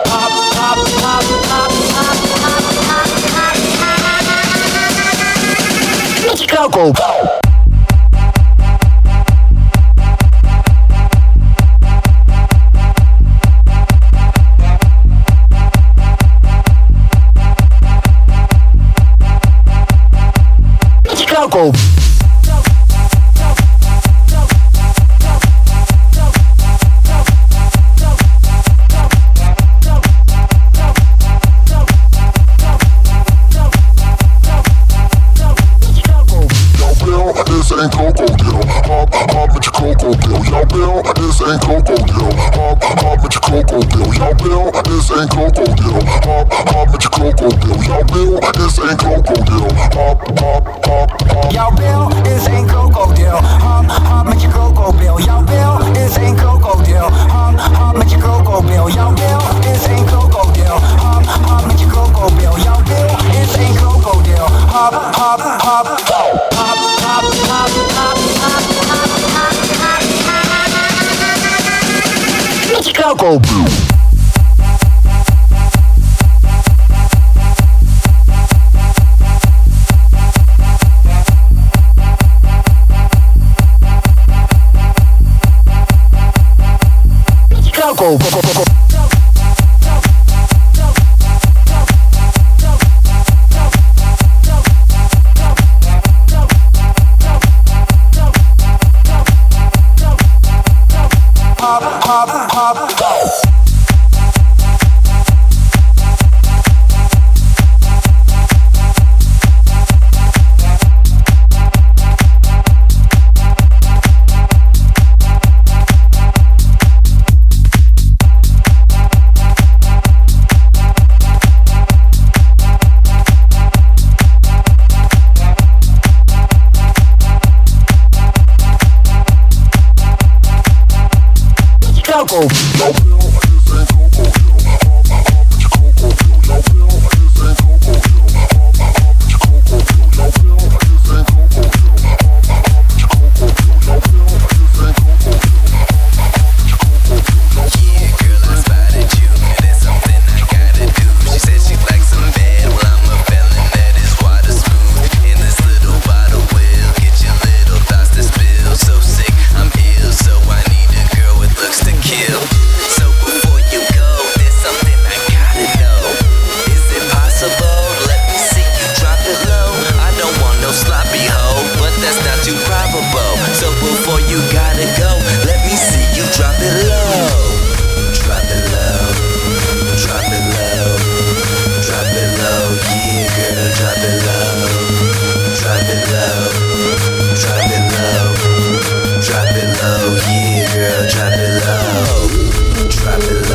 Coco. Coco. This ain't Coco Deal. Hop with your Coco Deal. Yo, Bill, this ain't Coco Deal. Hop with your Coco Deal. Yo, Bill, this ain't Coco Deal. Hop with your Coco Deal. Yo, Bill, this ain't Coco Deal. Hop. Yo, Bill, this ain't Coco Deal. Hop with your Coco Bill. Yo, Bill, this ain't Coco Deal. Hop with your Coco Bill. Yo, Bill, this ain't Coco Deal. Hop with your Coco Bill. Yo, Bill, this ain't Coco Deal. Hop. Coco. Coco. Drop it low, yeah, girl, drop it low. Drop it low.